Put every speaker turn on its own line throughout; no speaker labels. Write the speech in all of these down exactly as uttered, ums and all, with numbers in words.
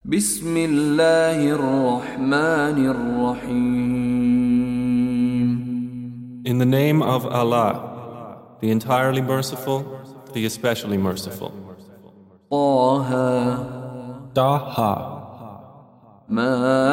بسم الله الرحمن الرحيم.
In the name of Allah, the entirely merciful, the especially merciful.
طه
Taha.
ما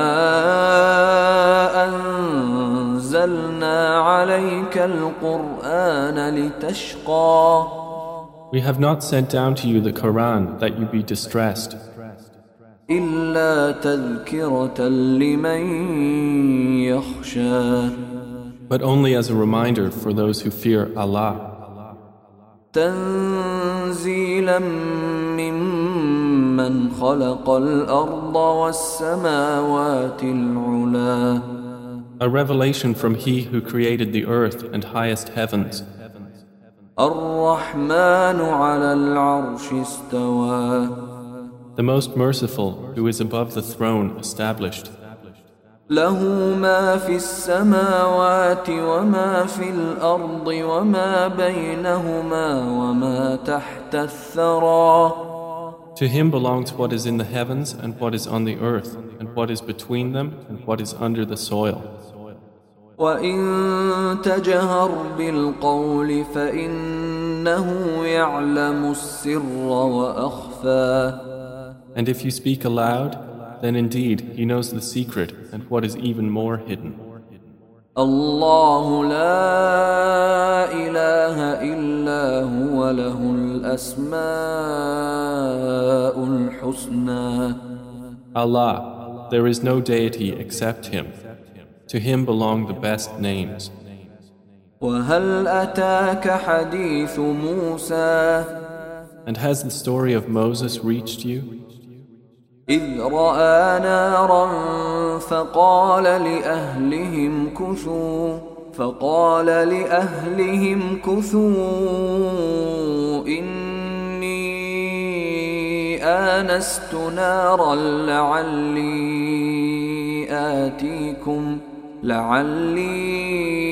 أنزلنا عليك القرآن لتشقى.
We have not sent down to you the Quran that you be distressed,
إلا تذكرة لمن يخشى.
but only as a reminder for those who fear Allah.
تنزيلا ممن خلق الأرض والسماوات العلا.
A revelation from He who created the earth and highest heavens.
الرحمن على العرش استوى.
The most merciful, who is above the throne, established.
له ما في السماوات وما في الأرض وما بينهما وما تحت الثرى.
To Him belongs what is in the heavens and what is on the earth, and what is between them and what is under the soil.
وإن تجهر بالقول فإنه يعلم السر وأخفى.
And if you speak aloud, then indeed He knows the secret and what is even more hidden.
الله لا إله إلا هو له الأسماء الحسنى.
Allah, there is no deity except Him. To Him belong the best names.
وهل أتاك حديث موسى.
And has the story of Moses reached you?
إذ رأى نارا فقال لأهلهم كثوا فقال لأهلهم كثوا إني آنست نارا لعلي آتيكم لعلي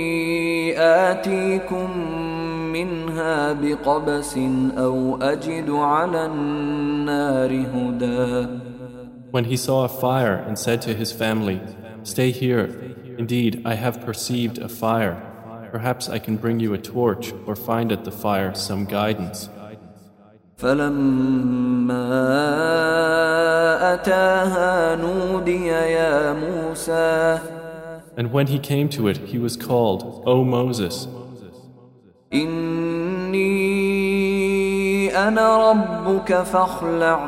آتيكم منها بقبس أو أجد على النار هدى.
When he saw a fire and said to his family, "Stay here. Indeed, I have perceived a fire. Perhaps I can bring you a torch or find at the fire some guidance."
فلما أتاها نودي يا موسى.
And when he came to it, he was called, "O Moses,
إني أنا ربك فاخلع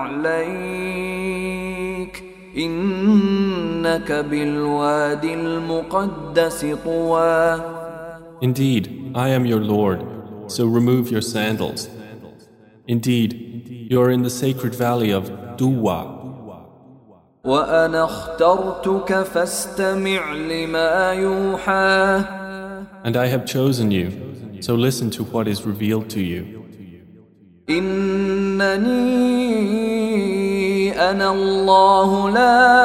نعليك إنك بالوادي المقدس طوى.
Indeed, I am your Lord, so remove your sandals. Indeed, you are in the sacred valley of Duwa.
وأنا اخترتك فاستمع لما يوحى.
And I have chosen you, so listen to what is revealed to you.
إنني أنا الله لا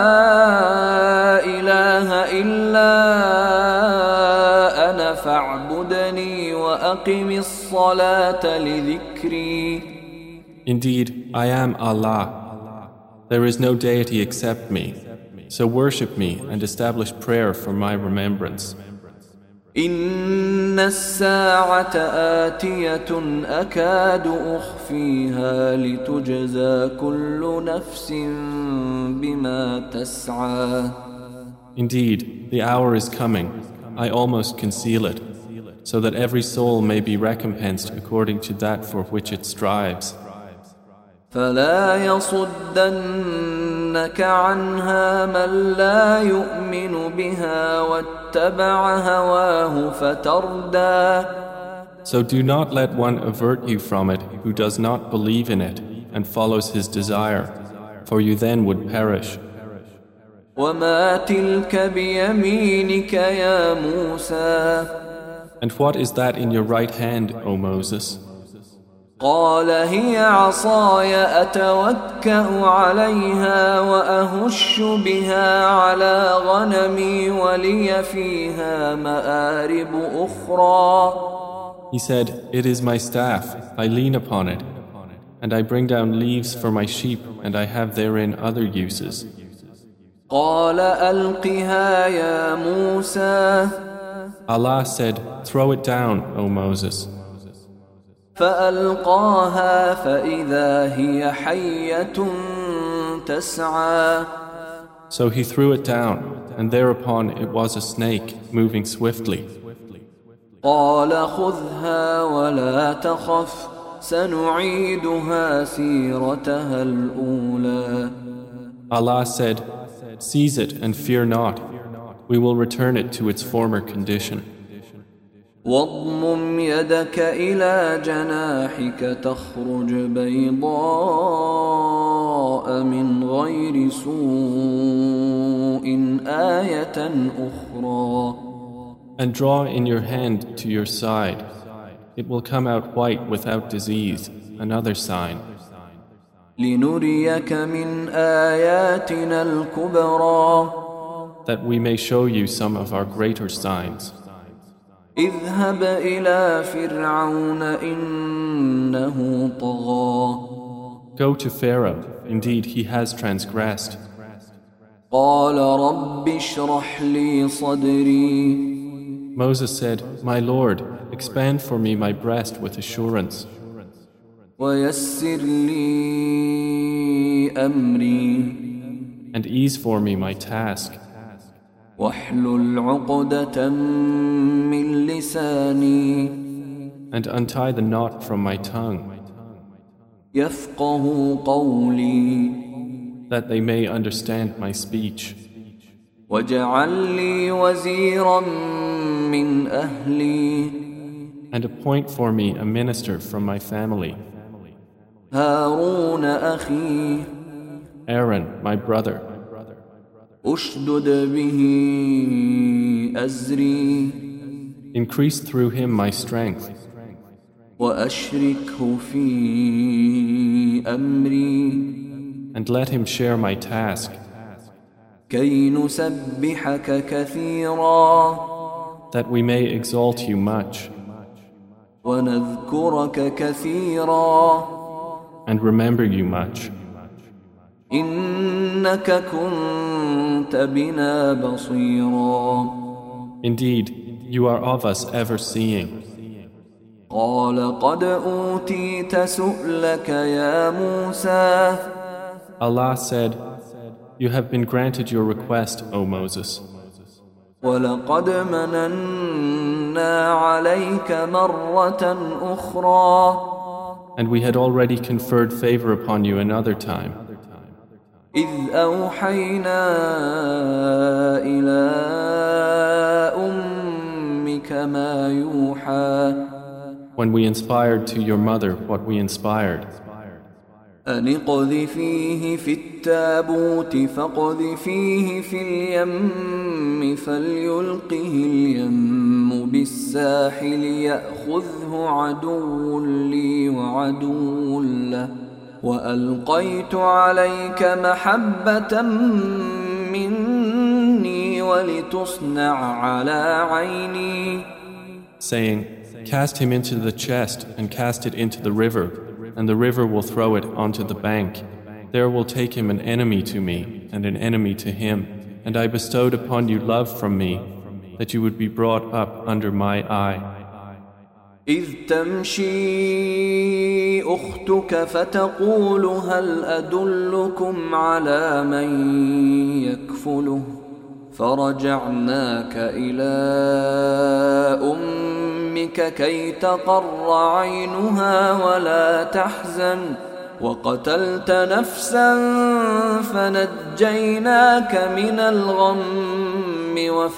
إله إلا أنا فاعبدني وأقم الصلاة لذكري.
Indeed, I am Allah. There is no deity except me, so worship me and establish prayer for my remembrance.
إن الساعة آتية أكاد أخفيها لتجزى كل نفس بما تسعى.
Indeed, the hour is coming. I almost conceal it, so that every soul may be recompensed according to that for which it strives.
فلا يصدنك عنها من لا يؤمن بها واتبع هواه فتردى.
So do not let one avert you from it who does not believe in it and follows his desire, for you then would perish.
وما تلك بيمينك يا موسى.
And what is that in your right hand, O Moses?
قال هي عصاي أتوكأ عليها وأهش بها على غنمي ولي فيها مآرب أخرى.
He said, "It is my staff, I lean upon it, And I bring down leaves for my sheep, and I have therein other uses.
قال ألقها يا موسى
Allah said, throw it down, O Moses.
فألقاها فإذا هي حية تسعى.
So he threw it down, and thereupon it was a snake moving swiftly.
قال خذها ولا تخف سنعيدها سيرتها الأولى.
Allah said, seize it and fear not. We will return it to its former condition.
واضمم يدك إلى جناحك تخرج بيضاء من غير سوء آية أخرى.
And draw in your hand to your side. It will come out white without disease, another sign.
لنريك من آياتنا الكبرى.
That we may show you some of our greater signs.
اذهب إلى فرعون إنه طغى.
Go to Pharaoh, indeed he has transgressed.
قال رب اشرح لي صدري.
Moses said, my Lord, expand for me my breast with assurance.
ويسر لي أمري.
And ease for me my task.
واحلل عقدة من لساني.
And untie the knot from my tongue.
يفقه قولي.
That they may understand my speech.
واجعل لي وزيرا من أهلي.
And appoint for me a minister from my family.
هارون أخي.
Aaron, my brother.
أشدد به أزري.
Increase through him my strength.
وأشركه في أمري.
And let him share my task.
كي نسبحك كثيرا.
That we may exalt you much.
ونذكرك كثيرا.
And remember you much.
إنك كنت بنا بصيرا.
Indeed, you are of us ever seeing.
قال قد أوتيت سؤلك يا موسى.
Allah said, you have been granted your request, O Moses.
ولقد مننا عليك مرة أخرى.
And we had already conferred favor upon you another time.
إذ أوحينا إلى أمك ما يوحى.
When we inspired to your mother what we inspired.
أن اقذفيه في التابوت فاقذفيه في اليم فليلقه اليم بالساحل يأخذه عدو لي وعدو له وألقيت عليك محبة مني ولتصنع على عيني.
Saying, cast him into the chest and cast it into the river, and the river will throw it onto the bank. There will take him an enemy to me and an enemy to him. And I bestowed upon you love from me, that you would be brought up under my eye.
إذ تمشي أختك فتقول هل أدلكم على من يكفله فرجعناك إلى أمك كي تقر عينها ولا تحزن وقتلت نفسا فنجيناك من الغم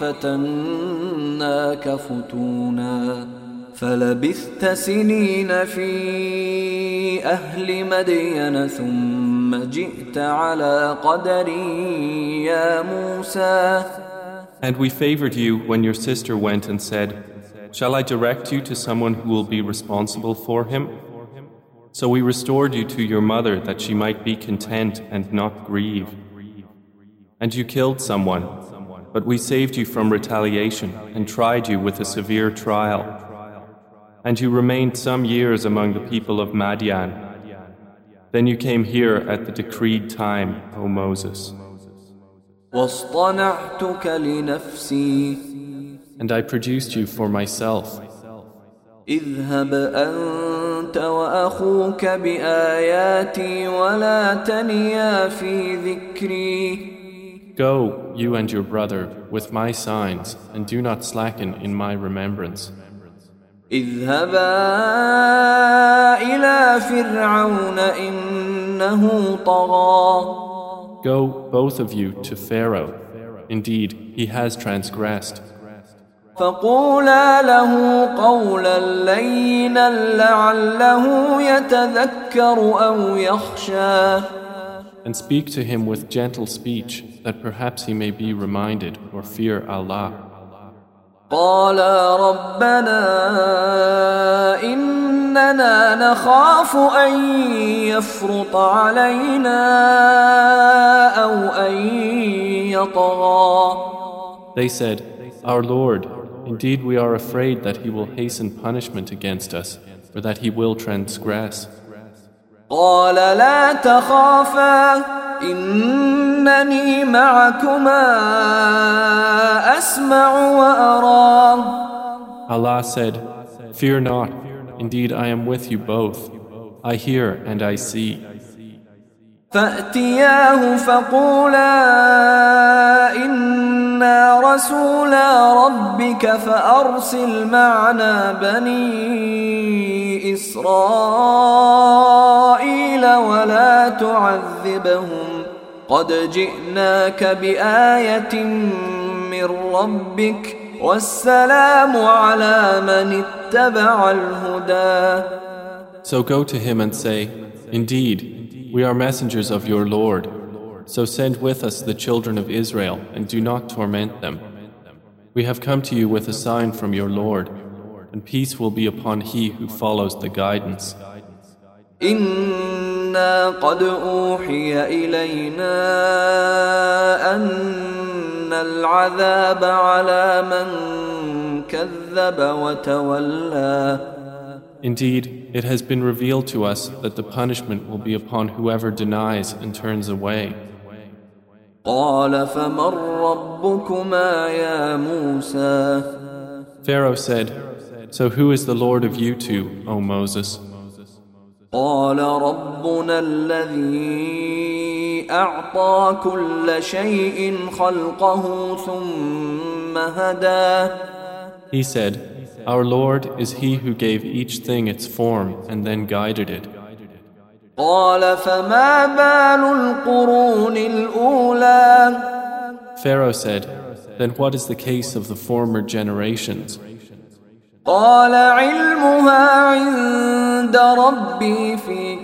وفتناك فتونا فلبثت سنين في أهل مدين ثم جئت على قدري يا موسى.
And we favored you when your sister went and said, shall I direct you to someone who will be responsible for him? So we restored you to your mother that she might be content and not grieve. And you killed someone, but we saved you from retaliation and tried you with a severe trial. And you remained some years among the people of Madian. Then you came here at the decreed time, O Moses.
واصطنعتك لنفسي
And I produced you for myself.
اذهب أنت وأخوك بآياتي ولا تنيا في ذكري.
Go, you and your brother, with my signs, and do not slacken in my remembrance.
اذهبا إلى فرعون إنه طغى.
Go, both of you, to Pharaoh. Indeed, he has transgressed.
فقولا له قولا لينا لعله يتذكر أو يخشى.
And speak to him with gentle speech, that perhaps he may be reminded or fear Allah.
قالا ربنا إننا نخاف أن يفرط علينا أو أن يطغى.
They said, Our Lord, indeed we are afraid that he will hasten punishment against us, or that he will transgress.
قال لا تخافا إنني معكما أسمع وأرى.
Allah said, Fear not, indeed I am with you both. I hear and I see.
فأتياه فقولا إنا رسولا ربك فأرسل معنا بني إسرائيل ولا تعذبهم قد جئناك بآية من ربك والسلام على من اتبع الهدى.
So go to him and say, Indeed, we are messengers of your Lord. So send with us the children of Israel and do not torment them. We have come to you with a sign from your Lord, and peace will be upon he who follows the guidance.
إنا قد أوحي إلينا أن العذاب على من كذب وتولى.
Indeed, it has been revealed to us that the punishment will be upon whoever denies and turns away.
قال فمن ربكما يا موسى.
Pharaoh said, So who is the Lord of you two, O Moses?
قال ربنا الذي أعطى كل شيء خلقه ثم هدى.
He said, Our Lord is he who gave each thing its form and then guided it.
قال فما بال القرون الأولى.
Pharaoh said, Then what is the case of the former generations?
قال علمها عند ربي في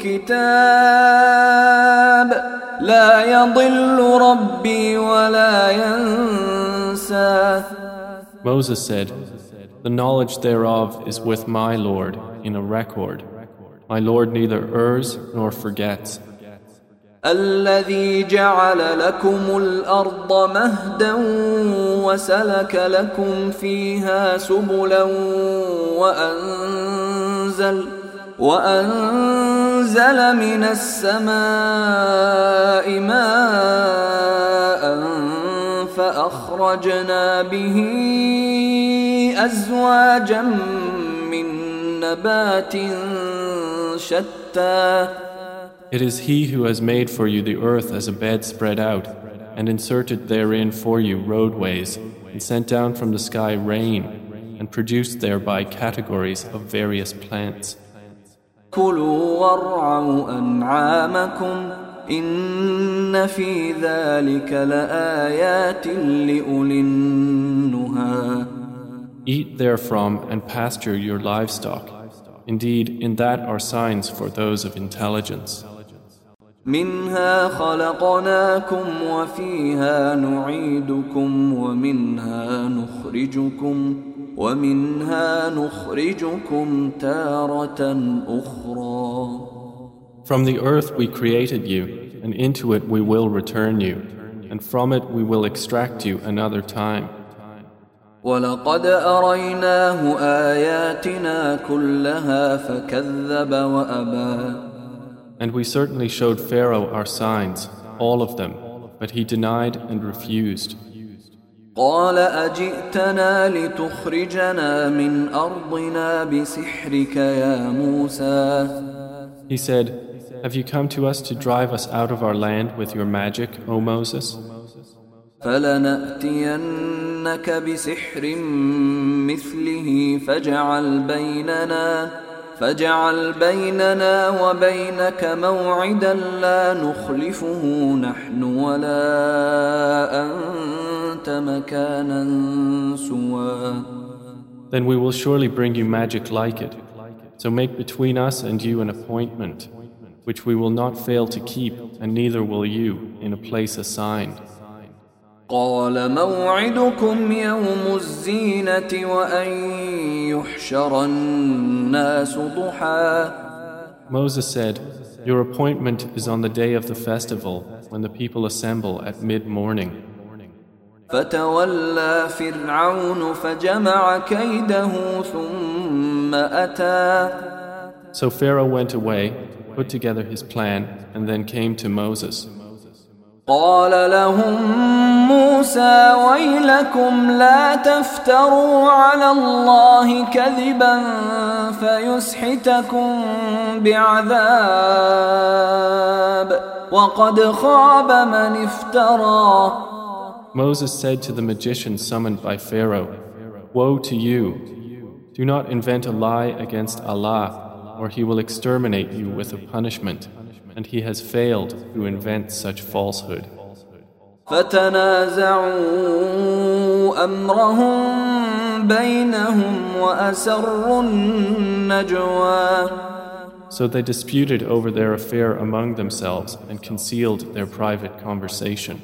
كتاب لا يضل ربي ولا ينسى.
Moses said, The knowledge thereof is with my Lord in a record. My Lord neither errs nor forgets.
الذي جعل لكم الأرض مهدا وسلك لكم فيها سبلا وأنزل وأنزل من السماء ماء فأخرجنا به أزواجا من نبات شتى.
It is He who has made for you the earth as a bed spread out, and inserted therein for you roadways, and sent down from the sky rain, and produced thereby categories of various plants.
كلوا وارعوا أنعامكم إن في ذلك لآيات لأولي النهى.
Eat therefrom and pasture your livestock. Indeed, in that are signs for those of intelligence.
منها خلقناكم وفيها نعيدكم ومنها نخرجكم ومنها نخرجكم تارة أخرى.
From the earth we created you, and into it we will return you, and from it we will extract you another time.
ولقد أريناه آياتنا كلها فكذب وأبى.
And we certainly showed Pharaoh our signs, all of them, but he denied and refused.
قال أجئتنا لتخرجنا من أرضنا بسحرك يا موسى.
He said, have you come to us to drive us out of our land with your magic, O Moses?
فلنأتينك بسحر مثله فاجعل بيننا فاجعل بيننا وبينك موعدا لا نخلفه نحن ولا أنت مكانا سوى.
Then we will surely bring you magic like it. So make between us and you an appointment, which we will not fail to keep, and neither will you, in a place assigned.
قال موعدكم يوم الزينة وأن يحشر الناس ضحى.
Moses said, your appointment is on the day of the festival, when the people assemble at mid-morning.
فتولى فرعون فجمع كيده ثم أتى.
So Pharaoh went away, put together his plan, and then came to Moses.
قال لهم موسى ويلكم لا تفتروا على الله كذبا فيسحتكم بعذاب وقد خاب من افترى.
Moses said to the magician summoned by Pharaoh, woe to you! Do not invent a lie against Allah, or He will exterminate you with a punishment, and He has failed who invents such falsehood.
فتنازعوا أمرهم بينهم وأسروا النجوى.
So they disputed over their affair among themselves and concealed their private conversation.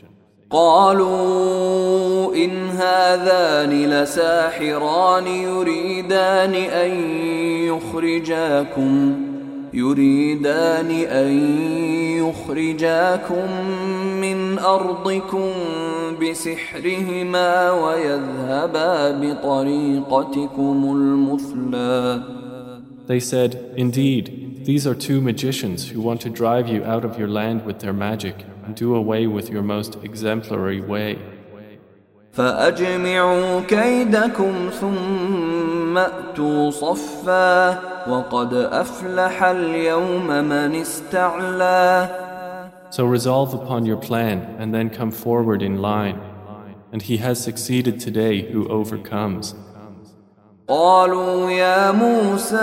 قالوا إن هذان لساحران يريدان أن يخرجاكم يريدان أن يخرجاكم من أرضكم بسحرهما ويذهبا بطريقتكم المثلى.
They said, indeed, these are two magicians who want to drive you out of your land with their magic and do away with your most exemplary way.
فأجمعوا كيدكم ثم أتوا صفا وقد أفلح اليوم من استعلى.
So resolve upon your plan and then come forward in line, and he has succeeded today who overcomes.
قالوا يا موسى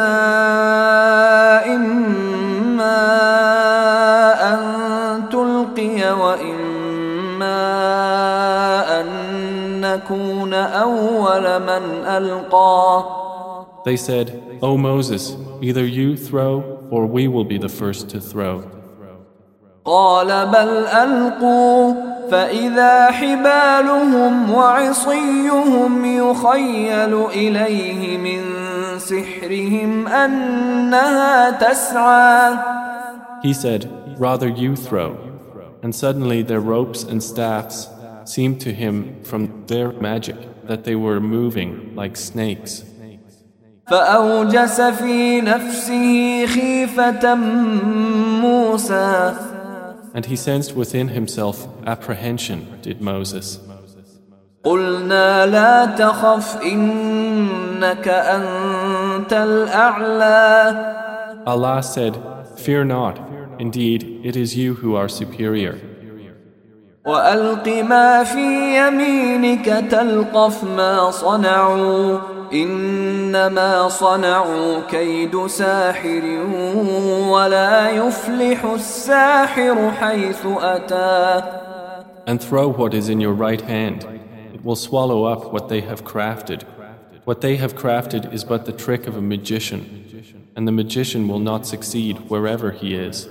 إما أن تلقي وإما أن نكون أول من ألقى.
They said, O Moses, either you throw or we will be the first to throw.
قال بل ألقوا فإذا حبالهم وعصيهم يخيل إليه من سحرهم أنها تسعى.
He said, rather you throw. And suddenly their ropes and staffs seemed to him from their magic that they were moving like snakes.
فأوجس في نفسه خيفة موسى.
And he sensed within himself apprehension, did Moses.
قلنا لا تخف إنك أنت الأعلى.
Allah said, fear not, indeed it is you who are superior.
وألق ما في يمينك تلقف ما صنعوا إنما صنعوا كيد ساحر ولا يفلح الساحر حيث أتى.
And throw what is in your right hand. It will swallow up what they have crafted. What they have crafted is but the trick of a magician, and the magician will not succeed wherever he is.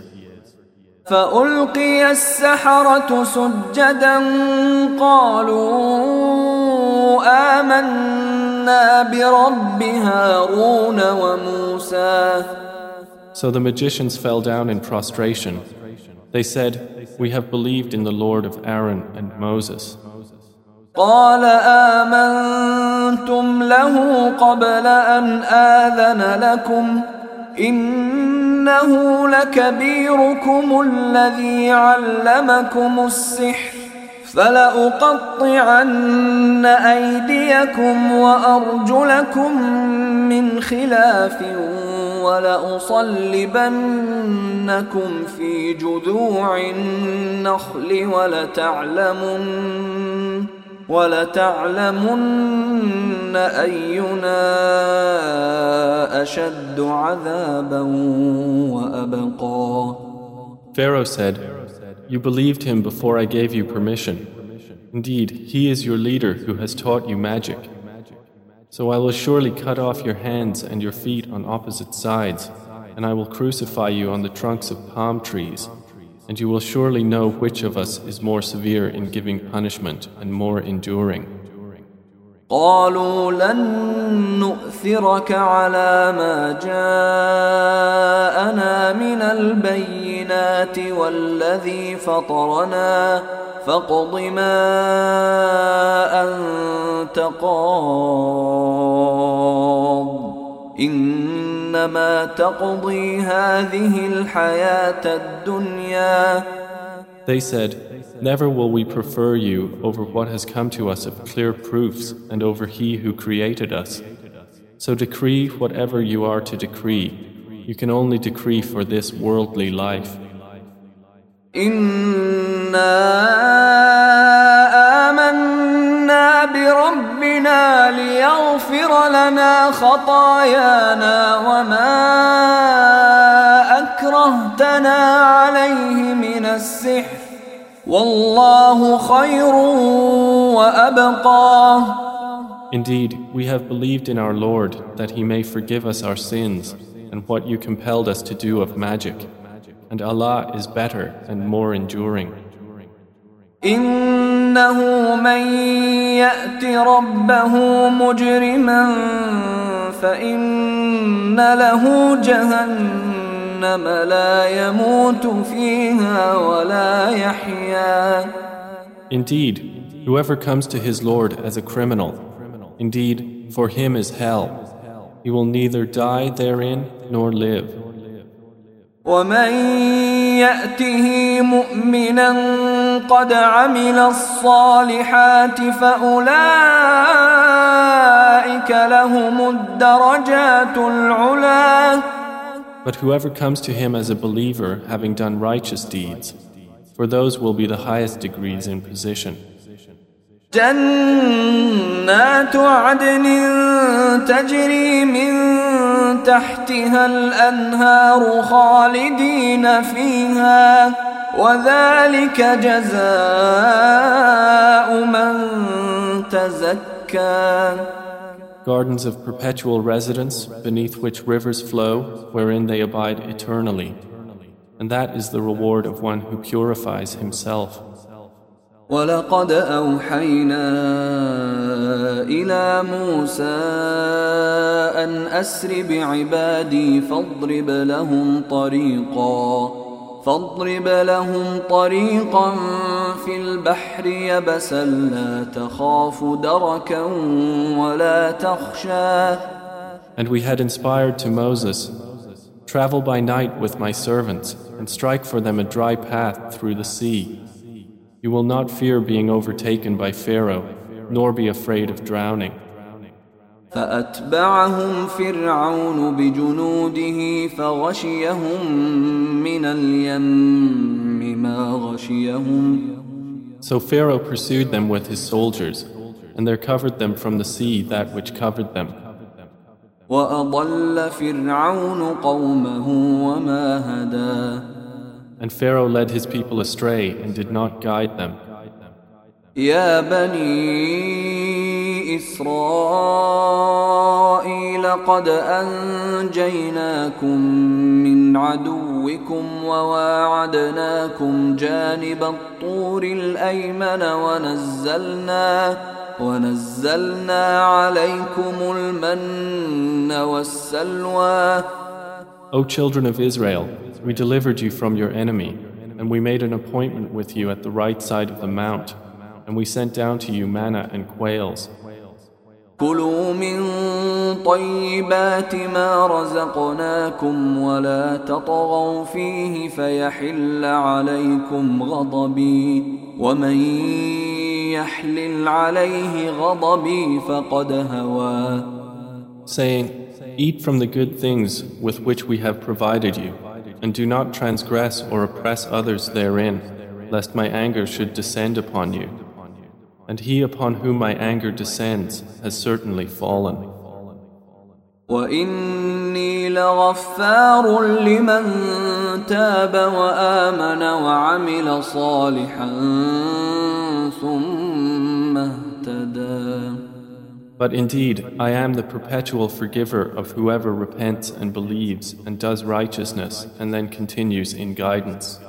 فألقي السحرة سجدا قالوا آمنا برب هارون وموسى.
So the magicians fell down in prostration. They said, we have believed in the Lord of Aaron and Moses.
قال آمنتم له قبل أن آذن لكم إن إنه لكبيركم الذي علمكم السحر فلأقطعن أيديكم وأرجلكم من خلاف ولأصلبنكم في جذوع النخل ولتعلمن ولتعلمن أينا أشد عذابا وأبقى.
Pharaoh said, "You believed him before I gave you permission. Indeed, he is your leader who has taught you magic. So I will surely cut off your hands and your feet on opposite sides, and I will crucify you on the trunks of palm trees, and you will surely know which of us is more severe in giving punishment and more enduring."
قالوا لن نؤثرك على ما جاءنا من البينات والذي فطرنا فاقض ما أنت قاض إنما تقضي هذه الحياة الدنيا.
They said, "Never will we prefer you over what has come to us of clear proofs and over He who created us. So decree whatever you are to decree. You can only decree for this worldly life."
إنا آمنا بربنا ليغفر لنا خطايانا وما أكرهتنا عليه من السحر والله خير وأبقى.
Indeed, we have believed in our Lord that He may forgive us our sins and what you compelled us to do of magic, and Allah is better and more enduring.
إنه من يأت ربه مجرما فإن له جهنم لا يموت فيها ولا يحيا.
Indeed, whoever comes to his Lord as a criminal, indeed, for him is hell. He will neither die therein nor live.
ومن يأته مؤمنا قد عمل الصالحات فأولئك لهم الدرجات العلا.
But whoever comes to him as a believer having done righteous deeds, for those will be the highest degrees in position.
جنات عدن تجري من تحتها الأنهار خالدين فيها وذلك جزاء من تزكى.
Gardens of perpetual residence beneath which rivers flow, wherein they abide eternally. And that is the reward of one who purifies himself.
ولقد أوحينا إلى موسى أن أسر بعبادي فاضرب لهم طريقا فاضرب لهم طريقا في البحر يبسا لا تخاف دركا ولا تخشى.
And we had inspired to Moses, "Travel by night with my servants and strike for them a dry path through the sea. You will not fear being overtaken by Pharaoh, nor be afraid of drowning."
فأتبعهم فرعون بجنوده فغشيهم من اليم ما غشيهم.
So Pharaoh pursued them with his soldiers, and there covered them from the sea that which covered them.
وأضل فرعون قومه وما هدى.
And Pharaoh led his people astray and did not guide them.
يا بني إسرائيل قد أنجيناكم من عدوكم وواعدناكم جانب الطور الأيمن ونزلنا ونزلنا عليكم المن والسلوى.
O children of Israel, we delivered you from your enemy, and we made an appointment with you at the right side of the mount, and we sent down to you manna and quails.
كلوا من طيبات ما رزقناكم ولا تطغوا فيه فيحل عليكم غضبي ومن يحلل عليه غضبي فقد هوى.
Saying, eat from the good things with which we have provided you, and do not transgress or oppress others therein, lest my anger should descend upon you. And he upon whom my anger descends has certainly fallen.
وَإِنِّي لَغَفَّارٌ لِمَن تَابَ وَآمَنَ وَعَمِلَ صَالِحًا ثُمَّ اهْتَدَى.
But indeed, I am the perpetual forgiver of whoever repents and believes and does righteousness and then continues in guidance.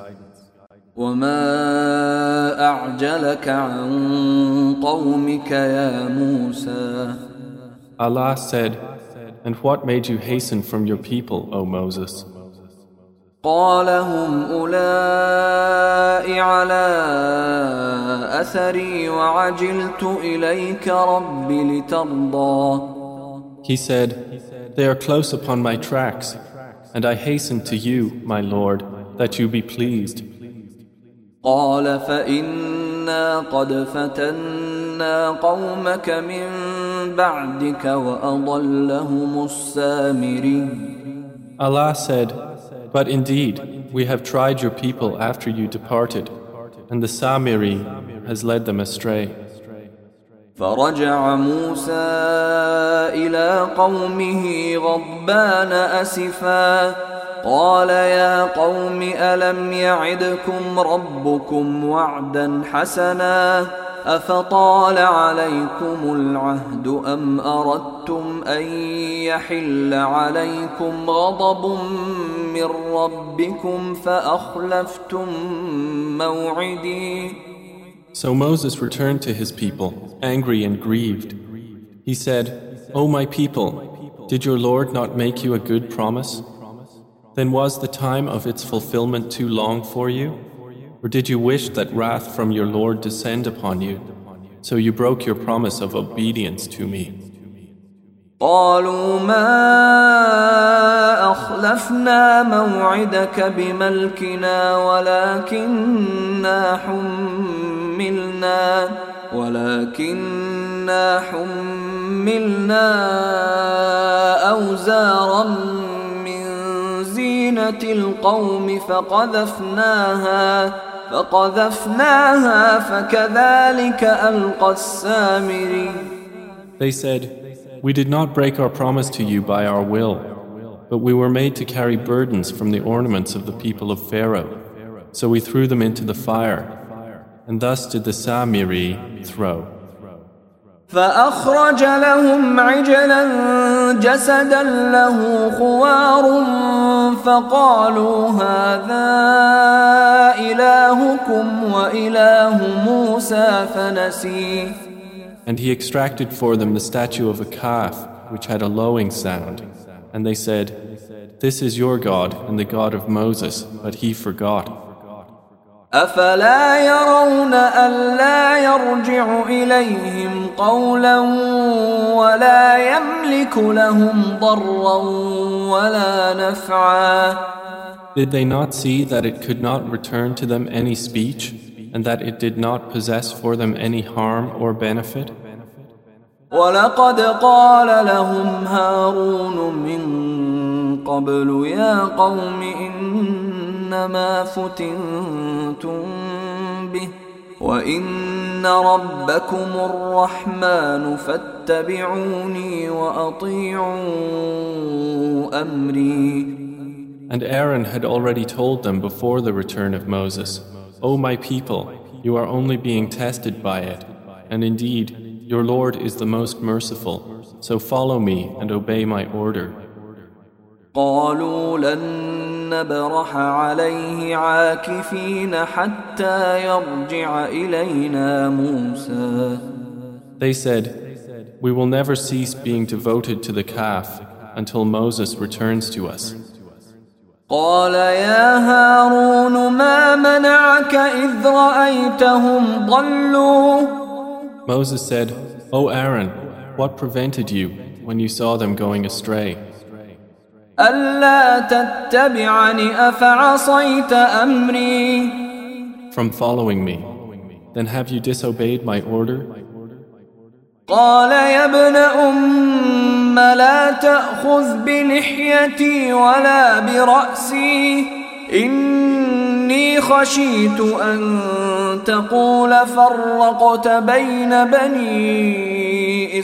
وَمَا أَعْجَلَكَ عَن قَوْمِكَ يَا مُوسَى.
Allah said, and what made you hasten from your people, O Moses?
قَالَ هُمْ أُولَاءِ عَلَىٰ أَثَرِي وَعَجِلْتُ إِلَيْكَ رَبِّ لِتَرْضَىٰ.
He said, they are close upon my tracks, and I hasten to you, my Lord, that you be pleased.
قال فإنا قد فتنا قومك من بعدك وأضلهم السامري.
Allah said, but indeed, we have tried your people after you departed, and the Samiri has led them astray.
فرجع موسى إلى قومه غضبان أسفا قال يا قوم ألم يعدكم ربكم وعدا حسنا أفطال عليكم العهد أم أردتم أن يحل عليكم غضب من ربكم فأخلفتم موعدي.
So Moses returned to his people, angry and grieved. He said, O my people, did your Lord not make you a good promise? Then was the time of its fulfillment too long for you? Or did you wish that wrath from your Lord descend upon you? So you broke your promise of obedience to me.
قالوا ما أخلفنا موعدك بملكنا ولكننا حملنا ولكننا حملنا أوزارا من زينة القوم فقذفناها فقذفناها فكذلك ألقى السامري.
They said, we did not break our promise to you by our will, but we were made to carry burdens from the ornaments of the people of Pharaoh. So we threw them into the fire, and thus did the Samiri throw.
فأخرج لهم عجلا جسدا له خوار فقالوا هذا إلهكم وإله موسى فنسي.
And he extracted for them the statue of a calf which had a lowing sound. And they said, this is your God and the God of Moses, but he forgot.
أفلا يرون ألا يرجع إليهم قولا ولا يملك لهم ضرا ولا نفعا.
Did they not see that it could not return to them any speech, and that it did not possess for them any harm or benefit?
وَلَقَدْ قَالَ لَهُمْ هَارُونُ مِنْ قَبْلُ يَا قَوْمِ إِنَّمَا فُتِنْتُمْ بِهِ وَإِنَّ رَبَّكُمُ الرَّحْمَنُ فَاتَّبِعُونِي وَأَطِيعُوا أَمْرِي.
And Aaron had already told them before the return of Moses, O my people, you are only being tested by it, and indeed, your Lord is the most merciful, so follow me and obey my order.
قالوا لن نبرح عليه عاكفين حتى يرجع إلينا موسى.
They said, we will never cease being devoted to the calf until Moses returns to us.
قال يا هارون ما منعك إذ رأيتهم ضلوا.
Moses said, O Aaron, What prevented you when you saw them going astray?
ألا تتبعني أفعصيت أمري
From following me, then have you disobeyed my order?
قال يا ابن أم لا تأخذ بلحيتي ولا برأسي إني خشيت أن تقول فرقت بين بني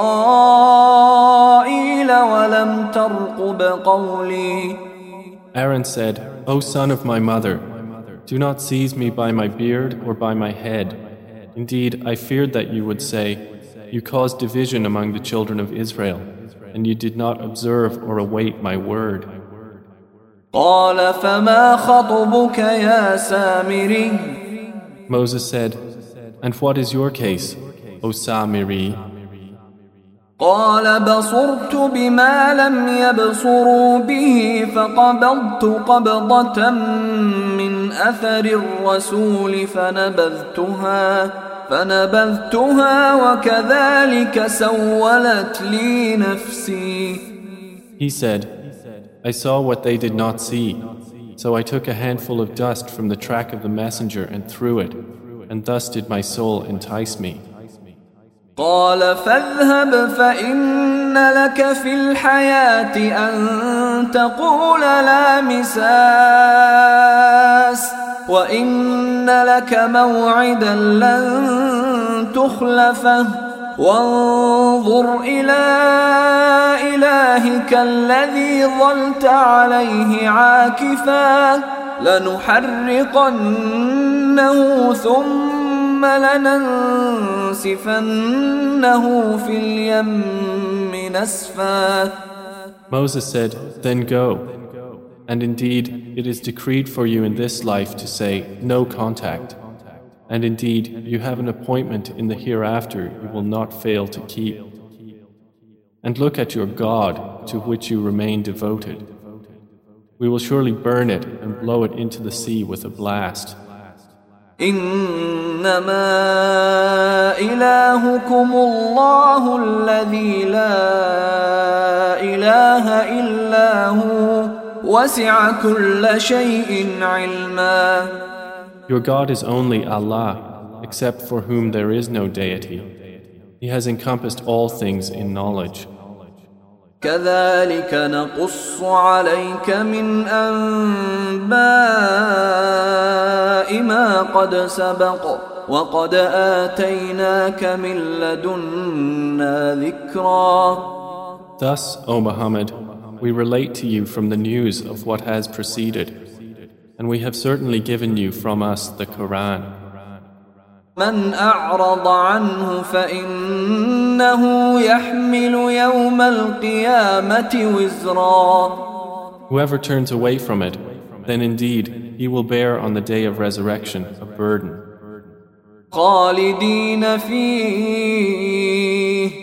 إسرائيل ولم ترقب قولي.
Aaron said, O son of my mother, do not seize me by my beard or by my head. Indeed, I feared that you would say, you caused division among the children of Israel, and you did not observe or await my word.
قال فما خطبك يا سامري.
Moses said, and what is your case, O Samiri?
قال بصرت بما لم يبصروا به فقبضت قبضة من أثر الرسول فنبذتها فنبذتها وكذلك سولت لي نفسي.
He said, I saw what they did not see, so I took a handful of dust from the track of the messenger and threw it, and thus did my soul entice me.
قال فاذهب فإن لك في الحياة أن تقول لا مساس وإن لك موعدا لن تخلفه وانظر إلى إلهك الذي ظلت عليه عاكفا لنحرقنه ثم لننسفنه في اليم نسفا.
Moses said, then go. And indeed, it is decreed for you in this life to say, no contact. And indeed, you have an appointment in the hereafter you will not fail to keep. And look at your God, to which you remain devoted. We will surely burn it and blow it into the sea with a blast.
إنما إلهكم الله الذي لا إله إلا هو وسع كل شيء علما.
Your God is only Allah, except for whom there is no deity. He has encompassed all things in knowledge.
كذلك نقص عليك من أنباء ما قد سبق وقد آتيناك من لدنا ذكرا.
Thus, O Muhammad, we relate to you from the news of what has preceded, and we have certainly given you from us the Quran.
من أعرض عنه فإنه يحمل يوم القيامة وزرا.
Whoever turns away from it, then indeed he will bear on the day of resurrection a burden.
خالدين فيه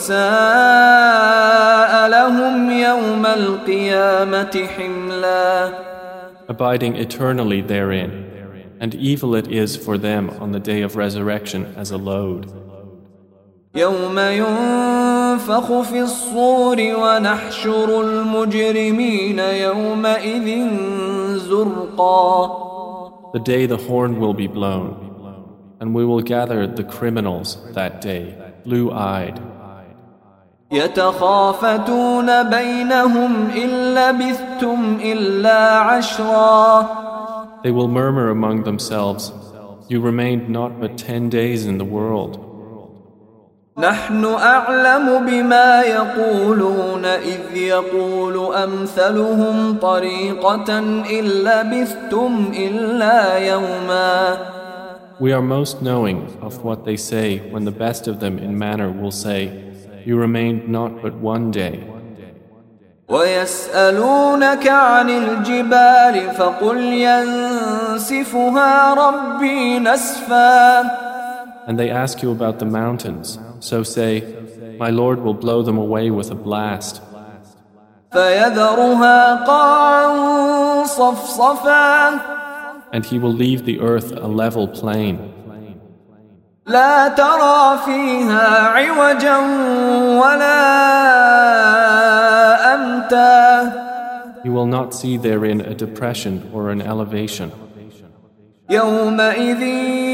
وساء لهم يوم القيامة حملا.
Abiding eternally therein, and evil it is for them on the day of resurrection as a load.
يوم ينفخ في الصور ونحشر المجرمين يومئذ زرقا.
The day the horn will be blown, and we will gather the criminals that day, blue-eyed.
يتخافتون بينهم إن لبثتم إلا عشرا.
They will murmur among themselves, you remained not but ten days in the world.
نحن أعلم بما يقولون إذ يقول أمثلهم طريقة إن لبثتم إلا يوما.
We are most knowing of what they say when the best of them in manner will say, you remained not but one day.
ويسألونك عن الجبال فقل ينسفها ربي نسفا.
And they ask you about the mountains, so say, my Lord will blow them away with a blast.
فيذرها قاعا صفصفا.
And he will leave the earth a level plain.
لا ترى فيها عوجا ولا أمتا.
You will not see therein a depression or an elevation.
يومئذ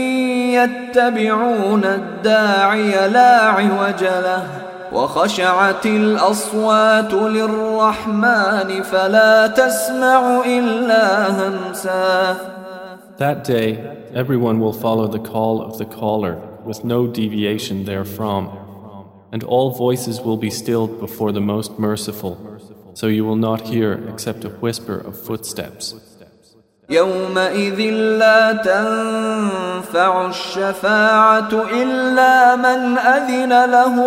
يتبعون الداعي لا عوج له وخشعت الأصوات للرحمن فلا تسمع إلا همسا.
That day, everyone will follow the call of the caller with no deviation therefrom, and all voices will be stilled before the Most Merciful, so you will not hear except a whisper of footsteps.
يومئذ لا تنفع الشفاعة إلا من أذن له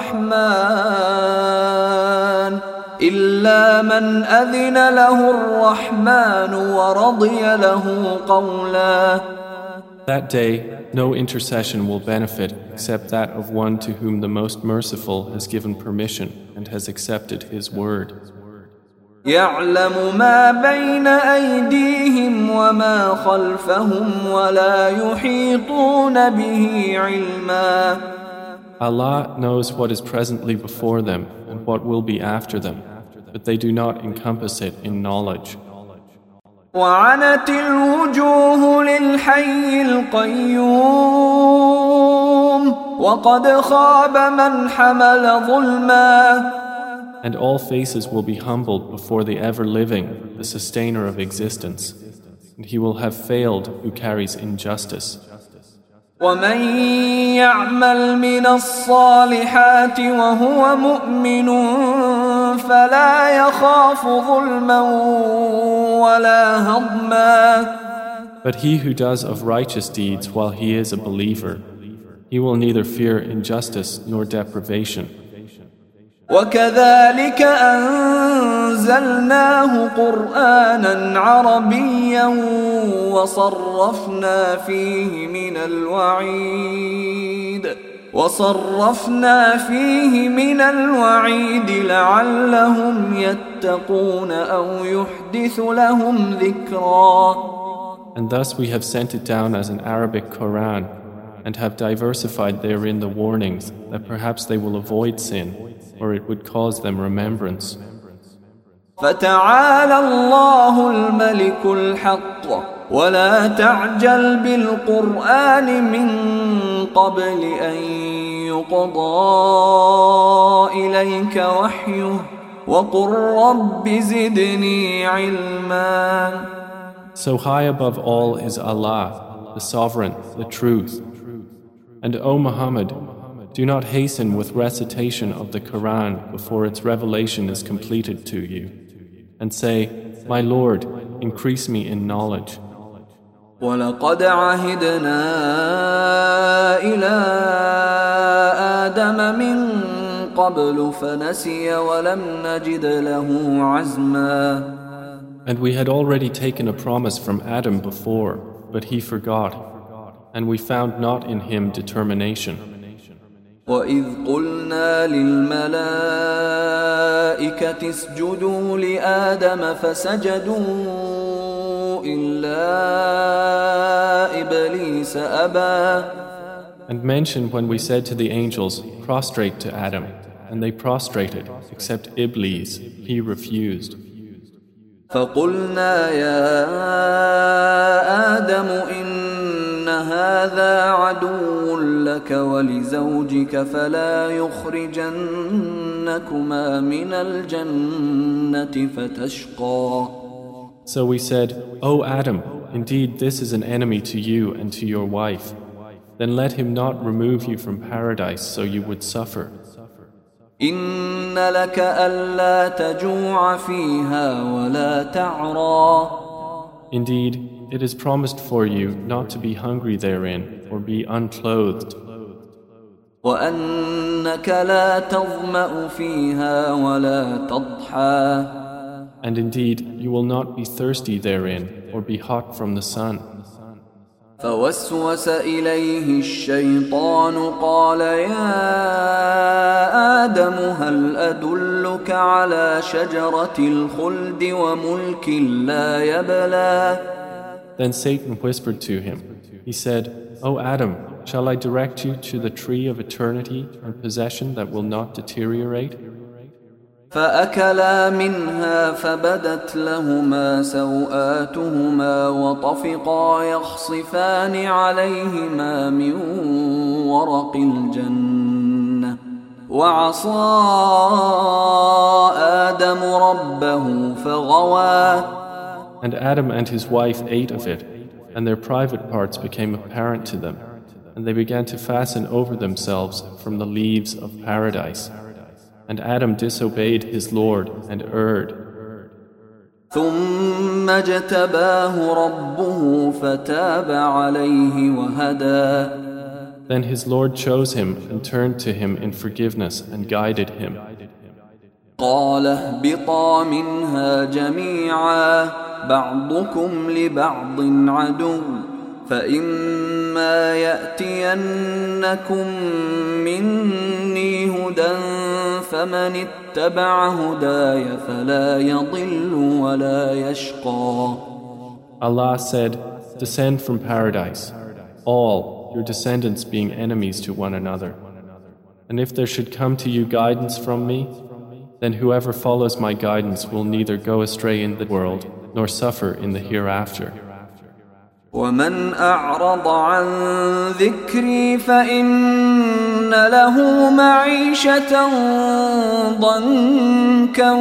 الرحمن إلا من أذن له الرحمن ورضي له قولا.
That day, no intercession will benefit except that of one to whom the Most Merciful has given permission and has accepted his word.
يعلم ما بين أيديهم وما خلفهم ولا يحيطون به علما.
Allah knows what is presently before them and what will be after them, but they do not encompass it in knowledge.
وعنت الوجوه للحي القيوم وقد خاب من حمل ظلما.
And all faces will be humbled before the ever-living, the sustainer of existence, and he will have failed who carries injustice.
ومن يعمل من الصالحات وهو مؤمن فلا يخاف ظلما ولا هضما.
But he who does of righteous deeds while he is a believer, he will neither fear injustice nor deprivation.
وكذلك أنزلناه قرآنا عربيا وصرفنا فيه من الوعيد وصرفنا فيه من الوعيد لعلهم يتقون أو يحدث لهم ذكرا.
And thus we have sent it down as an Arabic Quran and have diversified therein the warnings that perhaps they will avoid sin or it would cause them remembrance.
فتعالى الله الملك الحق ولا تعجل بالقرآن من قبل أن يقضى إليك وحيه وقل رب زدني علما.
So high above all is Allah, the Sovereign, the Truth. And O Muhammad, do not hasten with recitation of the Quran before its revelation is completed to you. And say, My Lord, increase me in knowledge.
وَلَقَدْ عَهِدْنَا إِلَىٰ آدَمَ مِن قَبْلُ فَنَسِيَ وَلَمْ نَجِدْ لَهُ عَزْمًا.
And we had already taken a promise from Adam before, but he forgot, and we found not in him determination.
وَإِذْ قُلْنَا لِلْمَلَائِكَةِ اسْجُدُوا لِآدَمَ فَسَجَدُوا إِلَّا إِبْلِيسَ أَبَى.
And mention when we said to the angels, Prostrate to Adam, and they prostrated, except Iblis, he refused.
فَقُلْنَا يَا آدَمُ إِنَّ هَذَا عَدُوٌّ لَكَ وَلِزَوْجِكَ فَلَا يُخْرِجَنَّكُمَا مِنَ الْجَنَّةِ فَتَشْقَى.
So we said, O Adam, indeed this is an enemy to you and to your wife. Then let him not remove you from paradise so you would suffer.
إِنَّ لَكَ أَلَّا تَجُوعَ فِيهَا وَلَا تَعْرَى.
Indeed, it is promised for you not to be hungry therein or be unclothed.
وَأَنَّكَ لَا تَظْمَأُ فِيهَا وَلَا تَضْحَى.
And indeed, you will not be thirsty therein or be hot from the sun.
فوسوس إليه الشيطان قال يا آدم هل أدلك على شجرة الخلد وملك لا يبلى.
Then Satan whispered to him. He said, O Adam, shall I direct you to the tree of eternity and possession that will not deteriorate?
فأكلا منها فبدت لهما سوآتهما وطفقا يخصفان عليهما من ورق الجنة وعصى آدم ربه فغوى.
And Adam and his wife ate of it, and their private parts became apparent to them, and they began to fasten over themselves from the leaves of paradise. And Adam disobeyed his Lord and erred.
ثم اجتباه ربه فتاب عليه وهدى.
Then his Lord chose him and turned to him in forgiveness and guided him.
قال اهبطا منها جميعا بعضكم لبعض عدو فإما يأتينكم مني هدى فمن اتبع هداي فلا يضل ولا يشقى.
Allah said, descend from paradise, all your descendants being enemies to one another. And if there should come to you guidance from me, then whoever follows my guidance will neither go astray in the world nor suffer in the hereafter.
ومن أعرض عن ذكري فإن له معيشة ضنكا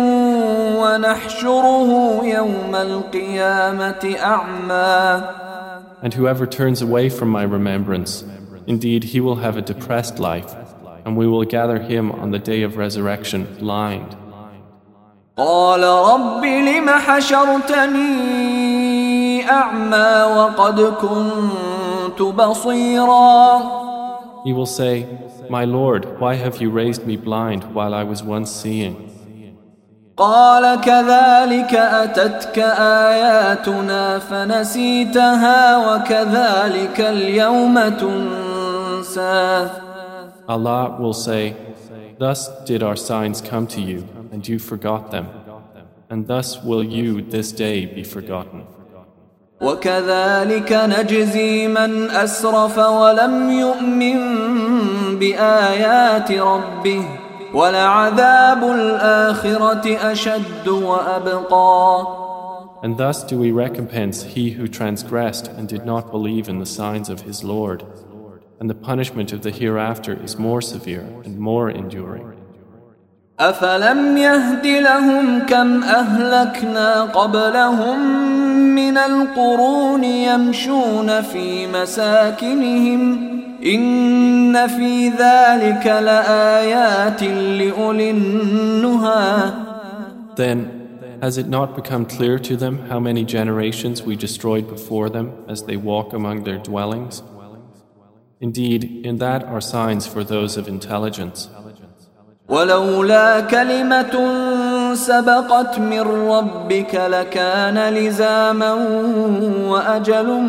ونحشره يوم القيامة أعمى.
And whoever turns away from my remembrance, indeed he will have a depressed life, and we will gather him on the day of resurrection blind.
قال رب لم حشرتني أعمى وقد كنت بصيرا.
He will say, my Lord, why have you raised me blind while I was once seeing?
قال كذلك أتتك آياتنا فنسيتها وكذلك اليوم تنسى.
Allah will say, thus did our signs come to you, and you forgot them, and thus will you this day be forgotten.
وكذلك نجزي من أسرف ولم يؤمن بآيات ربه ولعذاب الآخرة أشد وأبقى.
And thus do we recompense he who transgressed and did not believe in the signs of his Lord, and the punishment of the hereafter is more severe and more enduring.
أفلم يهد لهم كم أهلكنا قبلهم من القرون يمشون في مساكنهم إن في ذلك لآيات لأولي النهى.
Then, has it not become clear to them how many generations we destroyed before them as they walk among their dwellings? Indeed, in that are signs for those of intelligence.
ولولا كلمة سبقت من ربك لكان لزاما وأجل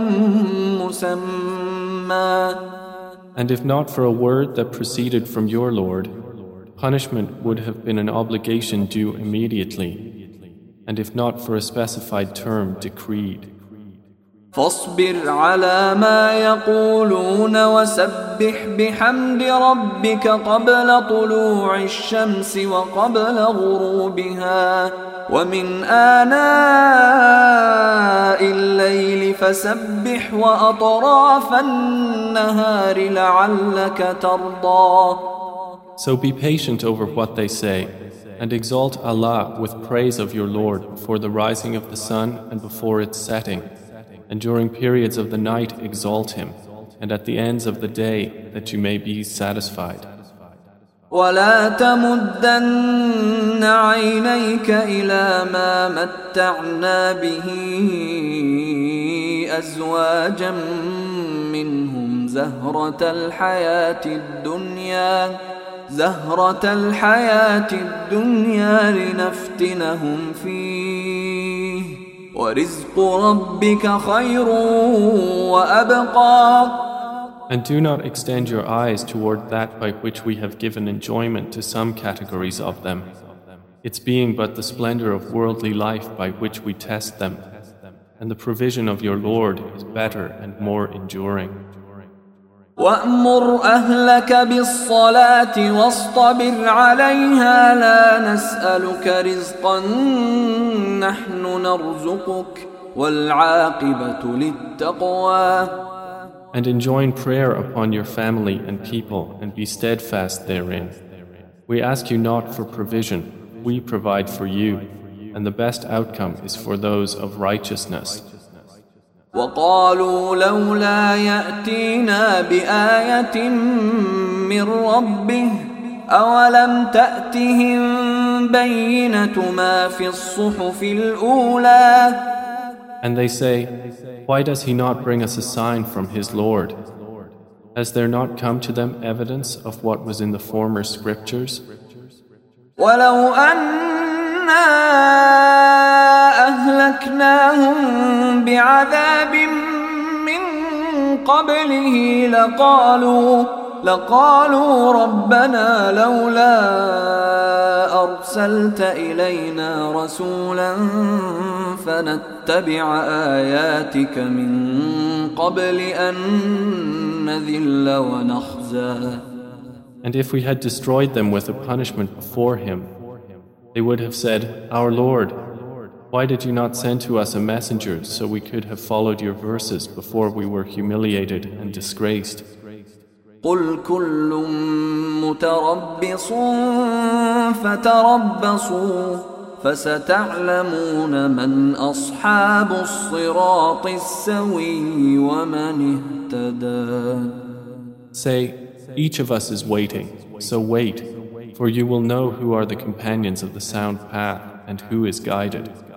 مسمى.
And if not for a word that proceeded from your Lord, punishment would have been an obligation due immediately, and if not for a specified term decreed.
فاصبر على ما يقولون وسبح بحمد ربك قبل طلوع الشمس وقبل غروبها ومن آناء الليل فسبح وأطراف النهار لعلك ترضى.
So be patient over what they say, and exalt Allah with praise of your Lord before the rising of the sun and before its setting. And during periods of the night exalt him, and at the ends of the day that you may be satisfied.
ولا تمدن عينيك إلى ما متعنا به أزواجا منهم زهرة الحياة الدنيا زهرة الحياة الدنيا لنفتنهم فيه وَرِزْقُ رَبِّكَ خَيْرٌ وَأَبْقَى.
And do not extend your eyes toward that by which we have given enjoyment to some categories of them, its being but the splendor of worldly life by which we test them, and the provision of your Lord is better and more enduring.
وأمر أهلك بالصلاة واصطبر عليها لا نسألك رزقا نحن نرزقك والعاقبة للتقوى.
And enjoin prayer upon your family and people and be steadfast therein. We ask you not for provision, we provide for you, and the best outcome is for those of righteousness.
وقالوا لولا يأتينا بآية من ربه أولم تأتهم بينة ما في الصحف الأولى.
And they say, why does he not bring us a sign from his Lord? Has there not come to them evidence of what was in the former scriptures?
ولو أنا أهلكناهم بعذاب من قبله لقالوا لقالوا ربنا لولا أرسلت إلينا رسولا فنتبع آياتك من قبل أن نذل ونخزى.
And if we had destroyed them with a punishment before him, they would have said, Our Lord, why did you not send to us a messenger so we could have followed your verses before we were humiliated and disgraced?
قل كل متربص فتربصوا فستعلمون من أصحاب الصراط السوي ومن اهتدى.
Say, each of us is waiting, so wait, for you will know who are the companions of the sound path and who is guided.